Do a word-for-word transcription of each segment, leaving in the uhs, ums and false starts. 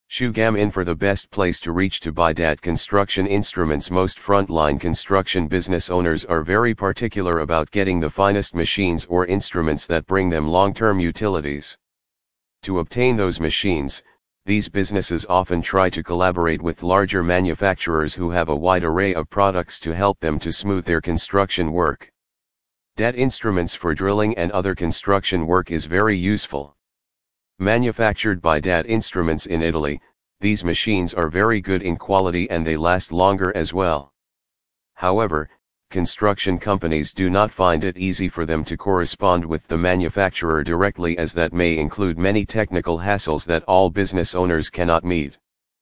Shugam Infra, the best place to reach to buy D A T construction instruments. Most frontline construction business owners are very particular about getting the finest machines or instruments that bring them long-term utilities. To obtain those machines, these businesses often try to collaborate with larger manufacturers who have a wide array of products to help them to smooth their construction work. D A T instruments for drilling and other construction work is very useful. Manufactured by D A T Instruments in Italy, these machines are very good in quality and they last longer as well. However, construction companies do not find it easy for them to correspond with the manufacturer directly, as that may include many technical hassles that all business owners cannot meet.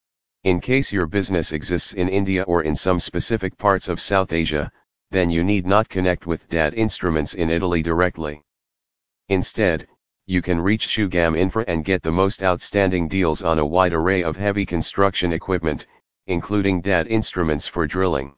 In case your business exists in India or in some specific parts of South Asia, then you need not connect with D A T Instruments in Italy directly. Instead, you can reach Shugam Infra and get the most outstanding deals on a wide array of heavy construction equipment, including D A T instruments for drilling.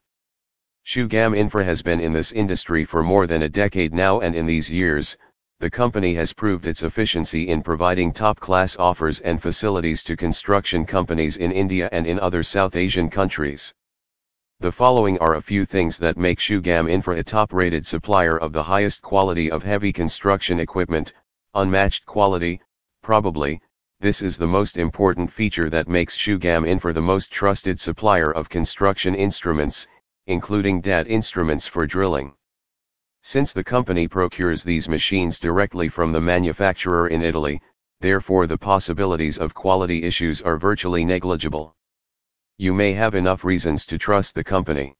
Shugam Infra has been in this industry for more than a decade now, and in these years, the company has proved its efficiency in providing top-class offers and facilities to construction companies in India and in other South Asian countries. The following are a few things that make Shugam Infra a top-rated supplier of the highest quality of heavy construction equipment. Unmatched quality. Probably, this is the most important feature that makes Shugam Infra the most trusted supplier of construction instruments, including D A T instruments for drilling. Since the company procures these machines directly from the manufacturer in Italy, therefore the possibilities of quality issues are virtually negligible. You may have enough reasons to trust the company.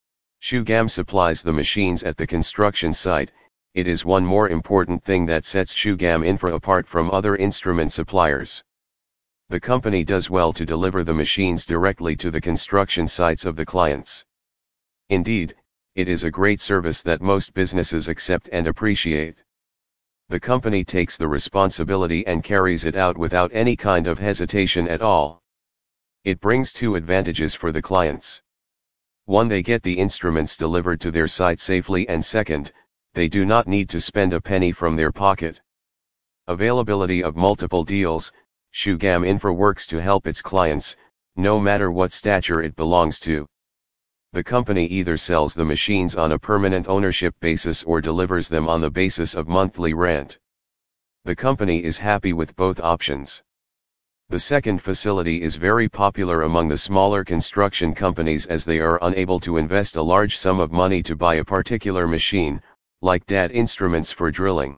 Shugam supplies the machines at the construction site. It is one more important thing that sets Shugam Infra apart from other instrument suppliers. The company does well to deliver the machines directly to the construction sites of the clients. Indeed, it is a great service that most businesses accept and appreciate. The company takes the responsibility and carries it out without any kind of hesitation at all. It brings two advantages for the clients. One, they get the instruments delivered to their site safely, and second, they do not need to spend a penny from their pocket. Availability of multiple deals. Shugam Infra works to help its clients, no matter what stature it belongs to. The company either sells the machines on a permanent ownership basis or delivers them on the basis of monthly rent. The company is happy with both options. The second facility is very popular among the smaller construction companies, as they are unable to invest a large sum of money to buy a particular machine, like D A T instruments for drilling.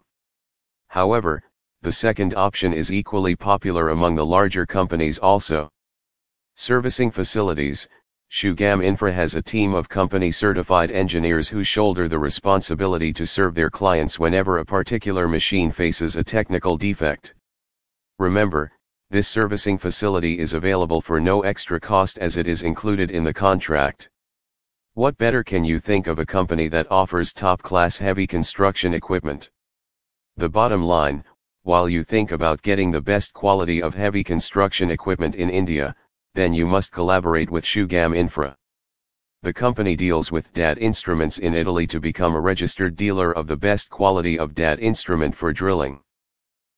However, the second option is equally popular among the larger companies also. Servicing facilities. Shugam Infra has a team of company-certified engineers who shoulder the responsibility to serve their clients whenever a particular machine faces a technical defect. Remember, this servicing facility is available for no extra cost, as it is included in the contract. What better can you think of a company that offers top-class heavy construction equipment? The bottom line, while you think about getting the best quality of heavy construction equipment in India, then you must collaborate with Shugam Infra. The company deals with D A T instruments in Italy to become a registered dealer of the best quality of D A T instrument for drilling.